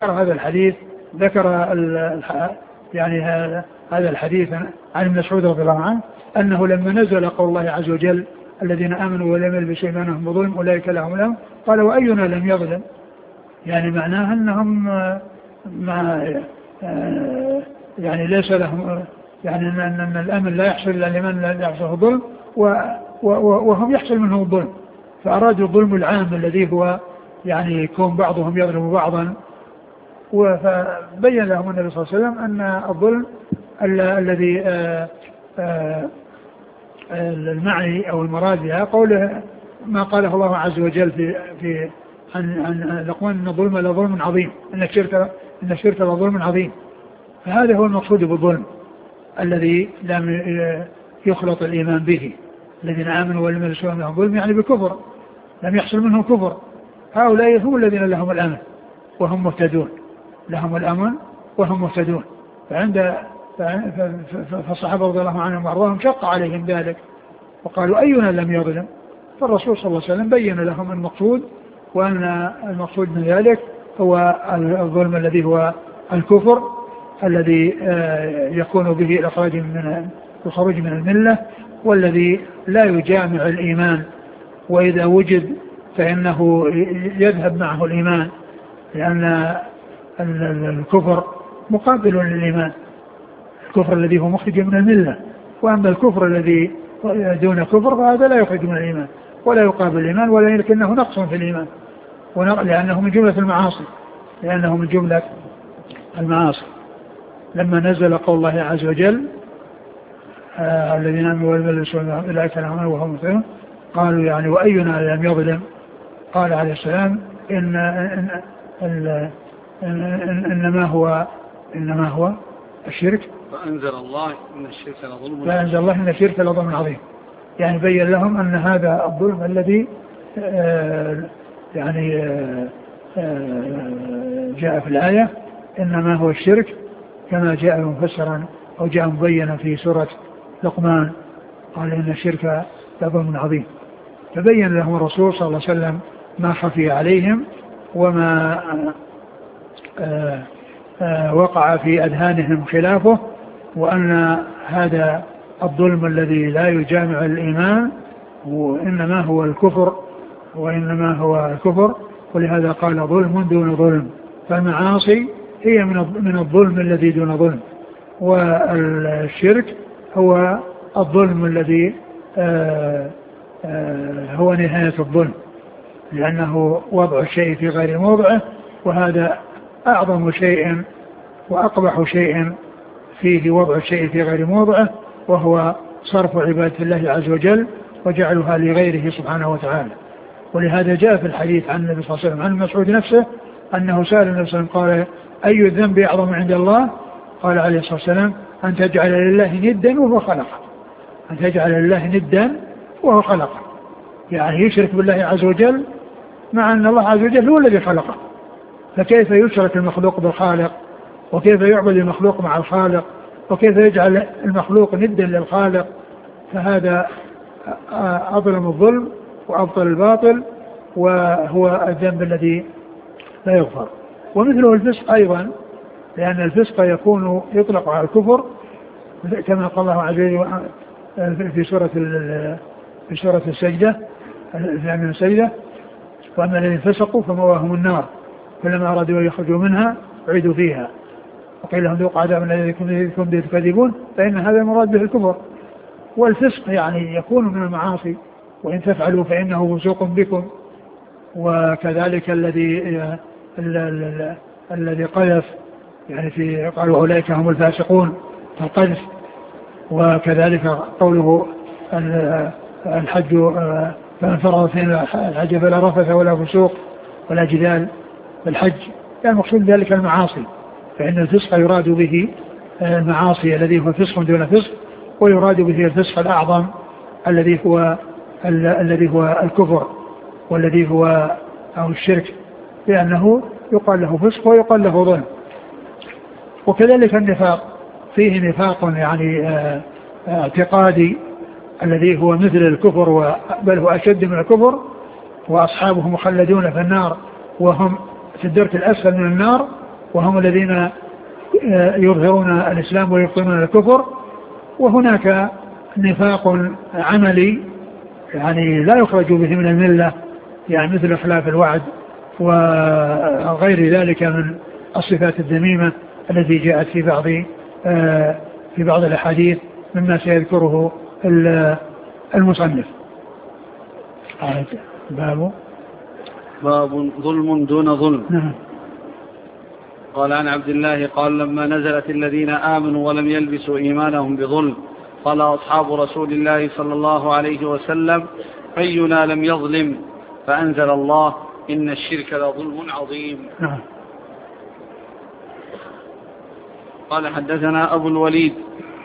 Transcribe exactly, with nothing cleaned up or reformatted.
هذا الحديث ذكر يعني هذا الحديث عن ابن مسعود رضي الله عنه أنه لما نزل قول الله عز وجل الذين آمنوا ولم يلبسوا إيمانهم بظلم أولئك لهم الأمن قال وأينا لم يظلم، يعني معناها أنهم ما يعني ليس لهم يعني أن الأمن لا يحصل إلا لمن لا يحصل الظلم وهم يحصل منهم الظلم، فأرادوا الظلم العام الذي هو يعني يكون بعضهم يظلم بعضا. وبين لهم النبي صلى الله عليه وسلم أن الظلم الذي المعني أو المراد بها قوله ما قاله الله عز وجل في في عن عن لقمان أن الظلم لظلم عظيم، أن الشرك أن الشرك لظلم عظيم. فهذا هو المقصود بالظلم الذي لم يخلط الإيمان به. الذين آمنوا ولم يلبسوا إيمانهم ظلم يعني بالكفر، لم يحصل منهم كفر. هؤلاء هم الذين لهم الأمن وهم مهتدون، لهم الأمن وهم مهتدون. فعند فالصحابة رضي الله عنهم وأرضاهم شق عليهم ذلك وقالوا أينا لم يظلم، فالرسول صلى الله عليه وسلم بين لهم المقصود، وأن المقصود من ذلك هو الظلم الذي هو الكفر الذي يكون به الإخراج من الخروج من الملة، والذي لا يجامع الإيمان، وإذا وجد فإنه يذهب معه الإيمان، لأن الكفر مقابل للإيمان، الكفر الذي هو مخرج من الملة، وأما الكفر الذي دون كفر فهذا لا يخرج من الإيمان ولا يقابل الإيمان، ولكنه نقص في الإيمان، لأنه من جملة المعاصي لأنه من جملة المعاصي. لما نزل قول الله عز وجل آه الذين آمنوا ولم يلبسوا أولئك لهم الأمن وهم مهتدون قالوا يعني وأينا لم يظلم، قال عليه السلام إن إن إن إن إنما هو إنما هو الشرك، فأنزل الله إن الشرك لظلم فأنزل الله إن الشرك لظلم عظيم. يعني بين لهم أن هذا الظلم الذي آه يعني آه آه جاء في الآية إنما هو الشرك كما جاء مفسرا أو جاء مبينا في سورة لقمان، قال إن الشرك لظلم عظيم. فبين لهم الرسول صلى الله عليه وسلم ما خفي عليهم وما آآ آآ وقع في أذهانهم خلافه، وأن هذا الظلم الذي لا يجامع الإيمان وإنما هو الكفر وإنما هو الكفر ولهذا قال ظلم دون ظلم. فالمعاصي هي من الظلم الذي دون ظلم، والشرك هو الظلم الذي آآ آآ هو نهاية الظلم، لأنه وضع الشيء في غير موضعه، وهذا أعظم شيء وأقبح شيء فيه وضع الشيء في غير موضعه، وهو صرف عبادة الله عز وجل وجعلها لغيره سبحانه وتعالى. ولهذا جاء في الحديث عن النبي صلى الله عليه وسلم عن مسعود نفسه أنه سأل النبي صلى الله عليه وسلم قال أي الذنب أعظم عند الله؟ قال عليه الصلاة والسلام أن تجعل لله ندا وهو خلقه، أن تجعل لله ندا وهو خلقه، يعني يشرك بالله عز وجل مع أن الله عز وجل هو الذي خلقه. فكيف يشرك المخلوق بالخالق، وكيف يعبد المخلوق مع الخالق، وكيف يجعل المخلوق ندا للخالق؟ فهذا أظلم الظلم وأبطل الباطل، وهو الذنب الذي لا يغفر. ومثله الفسق أيضا، لأن الفسق يكون يطلق على الكفر كما قال الله عز وجل في سورة في سورة السجدة من السجدة وأما الذين فسقوا فمأواهم النار فلما أرادوا أن يخرجوا منها أعيدوا فيها وقيل لهم ذوقوا عذاب الذي كنتم به تكذبون، فإن هذا المراد به الكفر. والفسق يعني يكون من المعاصي، وإن تفعلوا فإنه فسوق بكم. وكذلك الذي الذي قذف يعني في قالوا أولئك هم الفاسقون القذف. وكذلك قوله الحج فمن فرض فينا الحج فلا رفث ولا فسوق ولا جدال في الحج، يعني مقصود ذلك المعاصي. فإن الفسق يراد به المعاصي الذي هو فسق دون فسق، ويراد به الفسق الأعظم الذي هو الذي هو الكفر والذي هو أو الشرك، لأنه يقال له فسق ويقال له ظلم. وكذلك النفاق، فيه نفاق يعني اعتقادي الذي هو مثل الكفر بل هو أشد من الكفر، وأصحابه مخلدون في النار وهم في الدرك الأسفل من النار، وهم الذين يظهرون الإسلام ويبطنون الكفر. وهناك نفاق عملي يعني لا يخرج به من الملة، يعني مثل إخلاف الوعد وغير ذلك من الصفات الذميمة التي جاءت في بعض في بعض الأحاديث مما سيذكره المصنف. باب باب ظلم دون ظلم. نعم. قال عن عبد الله قال لما نزلت الذين آمنوا ولم يلبسوا إيمانهم بظلم قال أصحاب رسول الله صلى الله عليه وسلم أينا لم يظلم؟ فأنزل الله إن الشرك لظلم عظيم. نعم. قال حدثنا أبو الوليد